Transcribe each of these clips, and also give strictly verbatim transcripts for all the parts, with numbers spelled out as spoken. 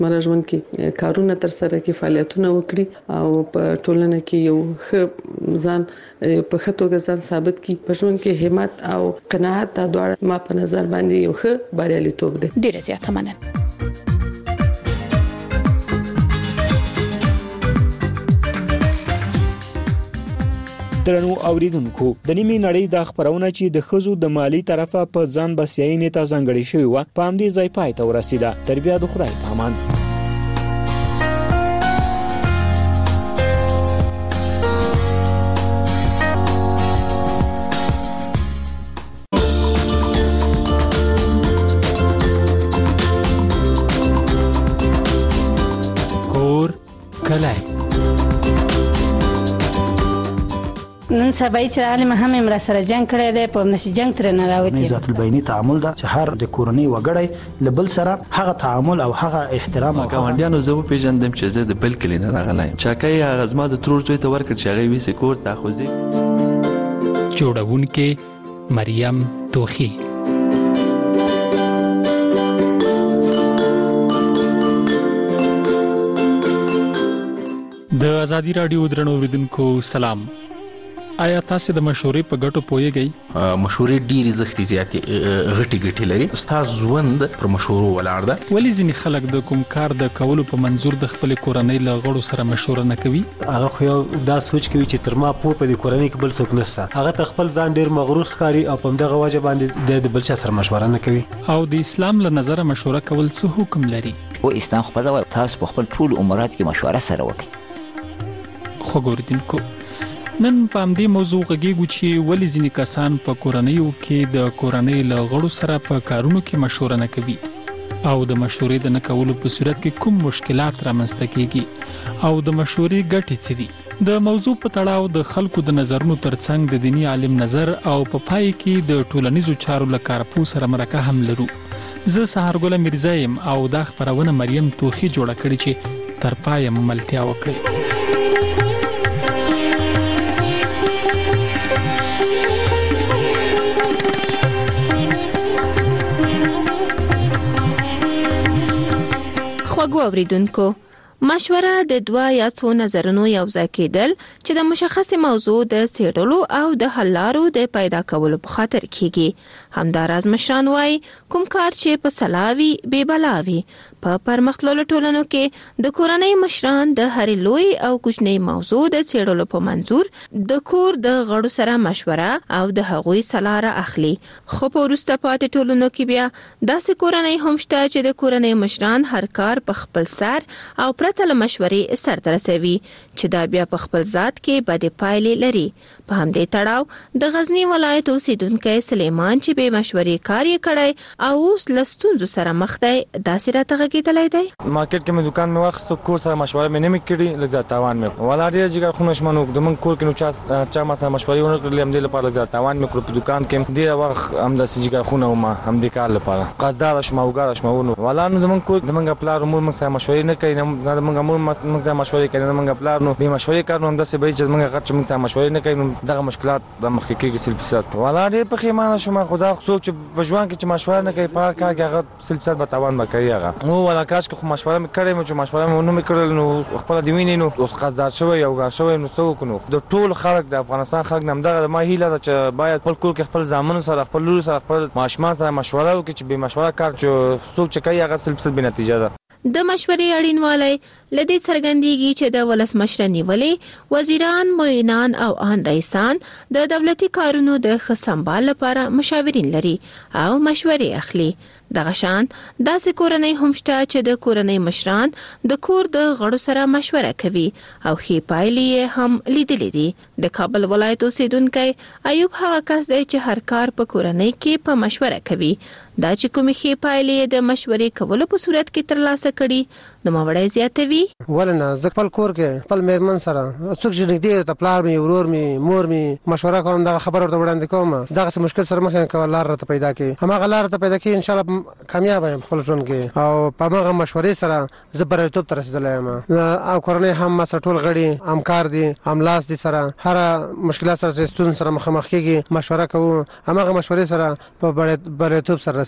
روزمره ژوند کې کارونه تر سره کې فعالیتونه وکړي او په ټولنه کې یو ښه ځان په ښه توګه ځان ثابت کړي. په ژوند کې همت او قناعت دا دواړه ما په نظر باندې یو ښه بریالیتوب دی. ډیره زیاته مننه. درنو اوریدونکو، د نیمه نړۍ د خبرونه چې د خزو د مالی طرفه په ځان بسیاینې ته ځانګړې شوی و په همدې ځای پای ته ورسیده. تر بیا د خدای په امان. کور کلای نن سبا چې عالم هم امر سره جنگ کړی دی په نشي جنگ تر نه راوتی. ذات البینی تعامل دا چې هر د کورنۍ وګړی لبل سره هغه تعامل او هغه احترام او ګاونډیانو زه په پیژندم چې زه د بل کلی نه راغلایم. چاکای هغه زما د ترور زوی ته ورکړ چې هغه ویسه کور ته خوځي. جوړونکې مریم توخی. د ازادي رادیو درنو اوریدونکو سلام. آیا تاسو د مشورې په ګټو پوهیږئ؟ مشورې ډېری زختي زیاتې غټي غټي لري. استاد ژوند پر مشورو ولاړ ده. ولې ځینې خلک د کوم کار د کولو په منظور د خپل کورنۍ له غړو سره مشوره نه کوي؟ هغه خو یو دا سوچ کوي چې تر ما پوه په دې کورنۍ کې بل څوک نشته. هغه ته خپل ځان ډېر مغرور ښکاري او په دغه وجه باندې د بل چا سره مشوره نه کوي. او د اسلام له نظر مشوره کول څه حکم لري؟ او اسلام خو په تاسو په خپل ټول امورات کې مشوره سره وکړئ. خو ګوردونکو، نن په همدې موضوع غږیږو چې ولې ځینې کسان په کورنیو کې د کورنۍ له غړو سره په کارونو کې مشوره نه کوي او د مشورې د نه کولو په صورت کې کوم مشکلات رامنځته کیږي او د مشورې ګټې څه دي. د موضوع په تړاو د خلکو د نظرونو ترڅنګ د دینی عالم نظر او په پای کې د ټولنیزو چارو له کارپو سره مرکه هم لرو. زه سهارګل میرزا یم او دا خبرونه مریم توخی جوړه کړې چې تر پای ملتیا وکړي. خواږه اوریدونکو، مشوره د دوه یا څو نظرونو یو ځای کېدل چې د مشخص موضوع د څېړلو او د حل لارو د پیدا کولو په خاطر کېږي. همداراز مشران وایي کوم کار چې په سلاوي بې بلاوي. په پرمختللو ټولنو کې د کورنۍ مشران د هرې لوی او کوچنۍ موضوع د څېړلو په منظور د کور د غړو سره مشوره او د هغوی سلا را اخلي. خو په وروسته پاتې ټولنو کې بیا داسې کورنۍ هم شته چې د کورنۍ مشران هر کار په خپل سر او پرته له مشورې سرته رسوي چې دا بیا په خپل ذات کې بدې پایلې لري. په همدې تړاو د غزنی ولایت اوسیدونکی سلیمان چې به مشورې کار یې کړی او اوس له ستونزو سره مخ دی، داسې راته غږېدلی دی. مارکیټ کې مې دکان مې واخیستو، کور سره مشوره مې نه مې کړې، لږ زیات تاوان مې ولا ډېر جګر خونه شمنو د موږ کور کې نو چا چا ما سره مشورې ونه کړلې. همدې لپاره لږ زیات تاوان مې کړو. په دکان کې ډېر وخت همداسې جګر خونه وم همدې کار لپاره قصدداره شوم او وګاره شوم. ولا نو د موږ کور د موږ پلار مور موږ سره مشورې نه کوي، نه د موږ مور موږ سره مشورې کوي، نه موږ پلار نو به مشورې کوي. نو همداسې به چې موږ غټ چې موږ سره مشورې نه کوي نو دغه مشکلات د مخکې کېږي سل فیصد. ولا ډېر پښیمانه شوم. خدا څوک چې په ژوند کې چې مشوره نه کوي په هر کار کې هغه سل فیصد به تاوان به کوي. هغه نو ولا کاش که خو مشوره مې کړې مې چې مشوره مې ونه مې کړل نو خپله دې وینې نو اوس قصددار شوی او ګار شوی نو څه وکړو. د ټول خلک د افغانستان خلک نه همدغه ما هیله ده چې باید خپل کور کې خپل زامنو سره خپل لور سره خپل ماشومان سره مشوره وکړي چې بې مشوره کار چې څوک چې کوي هغه سل فیصد بې نتیجه ده. د مشورې اړینوالی له دې څرګندېږي چې د ولسمشر نیولې وزیران، معینان او ان رئیسان د دولتي کارونو د ښه سمبال لپاره مشاورین لري او مشورې اخلي. دغه شان داسې کورنۍ هم شته چې د کورنۍ مشران د کور د غړو سره مشوره کوي او ښې پایلې یې هم لیدلې دي. د کابل ولایت اوسیدونکی ایوب هغه کس دی چې هر کار په کورنۍ کې په مشوره کوي. دا چې کومې ښې پایلې د مشورې کولو په صورت کې ترلاسه کړي نو مړی زیاتوي. ولنه زه خپل کور کې خپل میرمن سره څوک چې نږدې ته پلار مې، ورور مې، مور مې مشوره کوم، دغه خبر ورته وړاندې کوم، دغه څه مشکل سره مخ یم کوم لار راته پیدا کړي، هماغه لار راته پیدا کړي ان شاء الله کامیاب یم خپل ژوند کې او په هغه مشورې سره زه بریالیتوب ته رسېدلی یم. او کورنۍ هم ما سره ټول غړي همکار دي، هملاس دي، سره هر مشکلات سره چې ستونزې سره مخامخ کېږي مشوره کوو، هماغه مشورې سره په بریالیتوب سره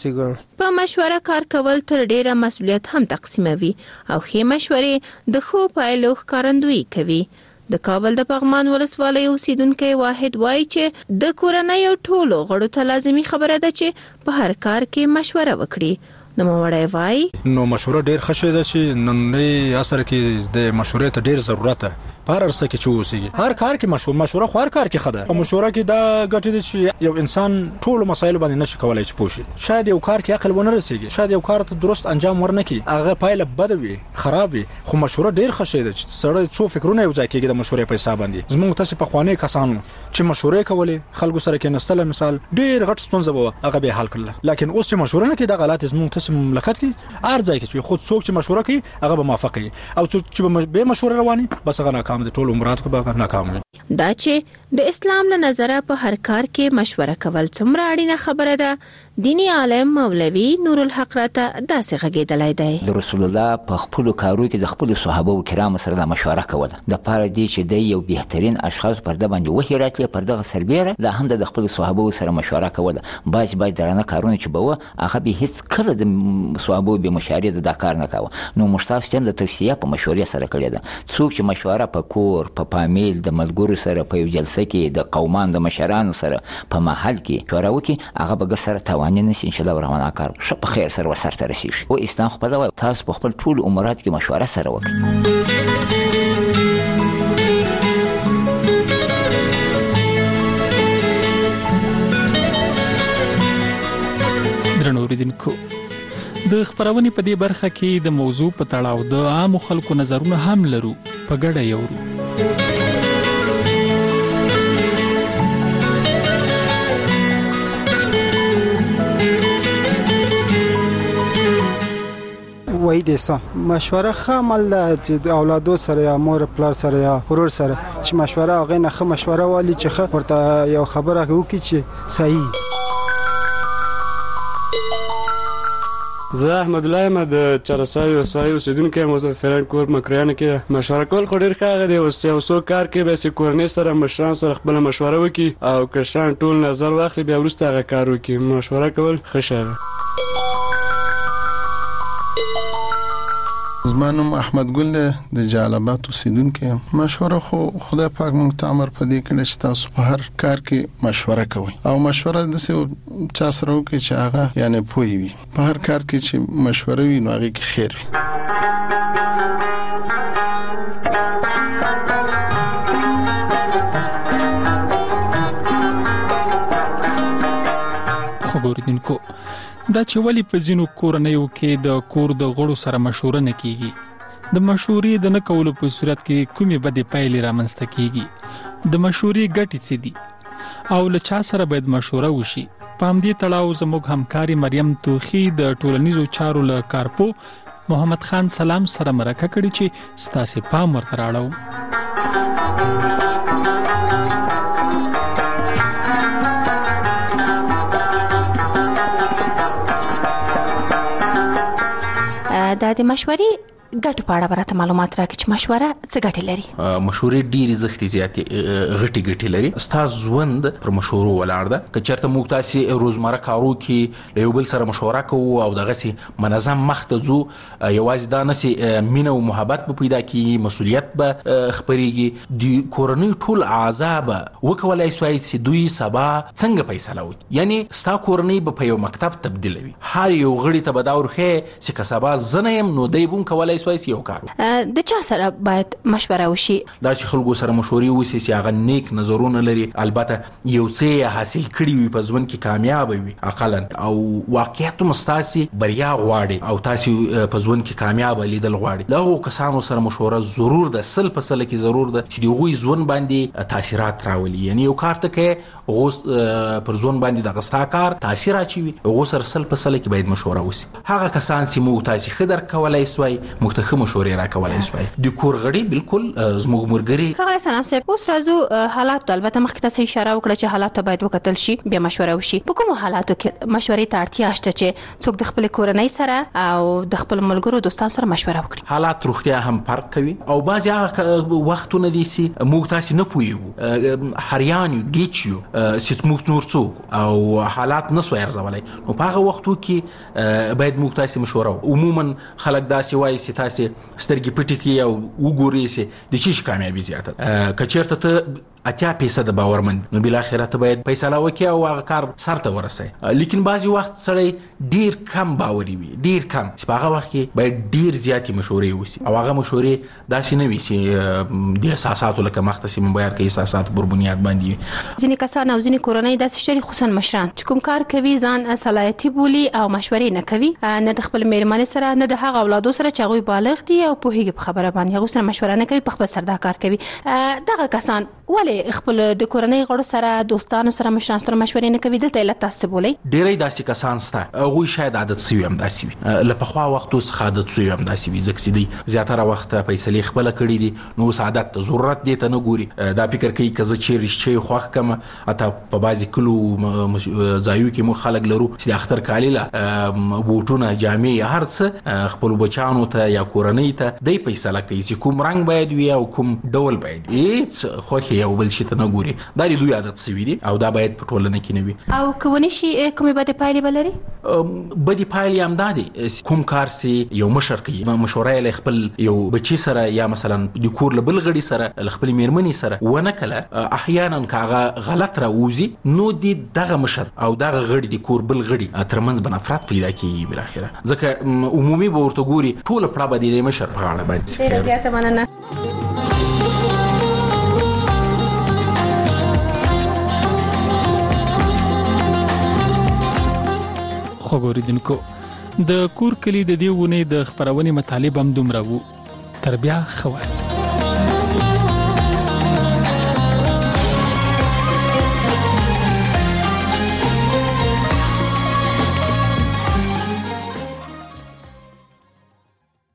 ورسیږو. په مشوره کار کول تر ډیره مسؤلیت هم تقسیموي او ښې مشورې د ښو پایلو ښکارندویي کوي. د کابل د پغمان ولسوالۍ اوسیدونکی واحد وایي چې د کورنۍ او ټولو غړو ته لازمي خبره ده چې په هر کار کې مشوره وکړي. نو مړای وای نو مشوره ډیر ښه ده چې نن اثر کې د مشورې ته ډیر ضرورت ده. په هر څه کې چې اوسېږي هر کار کې مشوره مشوره خو هر کار کې خده. په مشوره کې دا ګټه ده چې یو انسان ټول مسایل باندې نشي کولای چې پوښي. شاید یو کار کې عقل ونه رسیږي، شاید یو کار ته درست انجام ورنکړي، هغه پایله بد وي، خراب وي، خو مشوره ډیر ښه شی ده چې سړی څو فکرونه یو ځای کېږي د مشورې په حساب باندې. زموږ تاسو په خوانې کسانو چې مشورې کولې خلکو سره کې نستله مثال ډیر غټ ستونزه وه هغه به حل کړل. لیکن اوس چې مشوره نه کوي دا غلط زموږ تاسو مملکت کې هر ځای کې چې خود څوک چې مشوره کوي هغه به موافق وي او څوک چې به مشوره رواني بس هغه ناکام دي. ټول عمرات به ناکام وي. دا چې د اسلام له نظره په هر کار کې مشوره کول څومره اړینه خبره ده، دینی عالم مولوي نور الحق راته داسې غږېدلی دی. د رسول الله په خپلو کارو کې د خپلو صحابه و کرامو سره د مشوره کوله د پاره دی چې د یو بهترین اشخاص پر د باندې وحی راتلی پر دغه سربیره دا هم د خپلو صحابه سره مشوره کوله. باز باز درانه کارونه چې به و هغه به هیڅ کله د صحابه به مشارې د کار نه کاوه. نو مشتاق ستیم د توصیه په مشورې سره کړی ده. څوک چې مشوره په کور په فامیل د ملګرو سره په یو جلسه کې د قومان د مشرانو سره په محل کې مشوره وکړي هغه به سره توانې نشي ان شاء الله روانه کار ښه په خیر سره ورسره رسیږي. او اسلام خپل وایي تاسو په خپل ټول امورات کې مشوره سره وکړئ. درنو اوریدونکو د خبرونې په دې برخه کې د موضوع په تړاو د عام خلکو نظرونه هم لرو په ګډه یورو. وای دیسا مشوره خامل ده چې د اولادو سره یا مور پلار سره یا ورور سره چې مشوره هغه نه خه مشوره والی چې خه ورته یو خبره وکړي چې صحیح. زه احمد الله یم د چرسای وسوای اوسیدونکی یم. فران کور مکریانو کې مشوره کول خو ډیر ښه دی. اوس یو څو کار کې به سې کورنۍ سره مشران سره خپل مشوره وکړي او کشان ټول نظر واخلي بیا وروسته هغه کار وکړي. مشوره کول ښه شی دی. زما نوم احمد ګل دی د جلالاباد اوسیدونکی یم. مشوره خو خدای پاک موږ ته امر پدې کړی چې تاسو په هر کار کې مشوره کوئ او مشوره داسې چا سره وکړئ چې هغه یعنی پوه وي. په هر کار کې چې مشوره وي نو هغې کې خیر وي. خو ګوریدونکو دا چې ولې په ځینو کورنیو کې د کور د غړو سره مشوره نه کیږي، د مشورې د نه کولو په صورت کې کومې بدې پایلې رامنځته کیږي، د مشورې ګټې څه دي او له چا سره باید مشوره وشي. په همدې تړاو زموږ همکاري مریم توخی د ټولنیزو چارو له کارپو محمد خان سلام سره مرکه کړې چې ستاسو پام ورته راړو. دا د مشورې ګټو په اړه برته معلومات راکړي چې مشوره څه ګټې لري. مشورې ډېرې زښتې زیاتې غټې ګټې لري. ستاسو ژوند پر مشورو ولاړ ده. که چېرته موږ تاسې روزمره کارو کې له یو بل سره مشوره کوو او دغسې منظم مخته ځو، یوازې دا نسې مینه او محبت به پیدا کېږي، مسؤلیت به خپرېږي، د کورنۍ ټول اعضا به وکولی سوای چې دوی سبا څنګه فیصله وکړي. یعنې ستا کورنۍ به په یو مکتب تبدیلوي. هر یو غړي ته به دا ورښیې چې که سبا زه نه یم نو دی به هم کولی یو کار. د چا سره باید مشوره وشي؟ دا چې خلکو سره مشورې وشي چې هغه نیک نظرونه لري، البته یو څه حاصل کړي وي، په ژوند کې کامیاب وي اقلا، او واقعیت هم ستاسې بریا غواړي او تاسې په ژوند کې کامیاب لیدل غواړي. د هغو کسانو سره مشوره ضرور ده، سل په سله کې ضرور ده چې د هغوی ژوند باندې تاثیرات راولي. یعنی یو کار ته کې هغو پر ژوند باندې دغه ستا کار تاثیر اچوي، هغو سره سل په سله کې باید مشوره وشي. هغه کسان چې موږ تاسې ښه درک کولی سوای موږ موږ ته ښه مشورې راکولای شوای د کور غړي بالکل زموږ مرګري. ښاغلی سلام صاحب، اوس راځو حالات ته. البته مخکې تاسو اشاره وکړه چې حالات ته باید وکتل شي، بیا مشوره وشي. په کومو حالاتو کې مشورې ته اړتیا شته چې څوک د خپل کورنۍ سره او د خپل ملګرو دوستانو سره مشوره وکړي؟ حالات روغتیا هم فرق کوي او بعضی هغه وختونه دي چې موږ تاسو نه پوهیږو، هریان یو گیچ یو چې موږ نور څوک او حالات نسو ارزولای. نو په هغه وختو کې باید موږ تاسو مشوره. عموما خلک داسې وایي چې تاسو سترګې پټې کړئ او وګورئ چې د چی کامیابی زیاته کچیرته ته اتیا فیصد باورمند، نو بل اخرت ته باید فیصله وکړي او هغه کار سر ته ورسي. لیکن بعضی وخت سړی ډیر کم باوري وي، ډیر کم، چې په هغه وخت کې باید ډیر زیاتې مشورې وسی او هغه مشورې داسې نه وي چې د احساساتو لکه مختصي من بیان کې احساسات پر بنیاد باندې وي. ځینې کسان او ځینې کورنۍ داسې شری خصوصا مشران چې کوم کار کوي ځان صلاحیتي بولي او مشورې نه کوي، نه د خپل میرمنې سره نه د هغه اولادو سره چې هغه بالغ دي او پوهیږي په خبره باندې، هغه سره مشوره نه کوي، په خپل سر دا کار کوي. دغه کسان ولې خپل د کورنۍ غړو سره دوستانو سره مشرانو سره مشورې نه کوي؟ دلته علت تاسو بولئ. ډېری داسې کسان شته هغوی شاید عادت سوي هم داسې وي، له پخوا وختو څخه عادت سوي هم داسې وي، ځکه چې دوی زیاتره وخت فیصلې خپله کړي دي، نو اوس عادت ته ضرورت دې ته نه ګوري. دا فکر کوي که زه چیرې شی خوښ کړم، حتی په بعضې کلو ځایو کې موږ خلک لرو چې د اختر کالي له بوټونه جامې هر څه خپلو بچیانو ته یا کورنۍ ته دی فیصله کوي چې کوم رنګ باید وي او کوم ډول باید. هېڅ خوښې یو بل شي ته نه ګوري. دا د دوی عادت سوي دي او دا باید په ټولنه کې نه وي. او که ونه شي کومې بدې پایلې به لري؟ بدې پایلې هم دا دي، کوم کار چې یو مشر کوي، مشوره یې له خپل یو بچي سره یا مثلا د کور له بل غړي سره له خپلې میرمنې سره ونه کله، احیانا که هغه غلط راوځي نو د دغه مشر او دغه غړي د کور بل غړي ترمنځ به نفرت پیدا کېږي بالاخره، ځکه عمومي به ورته ګوري ټوله پړه به د مشر په غاړه باندې. ډېره زیاته مننه. خوګوریدونکو، د کور کلی د دې ونې د خبرونې مطالب هم دومره وو. تر بیا ښه وخت.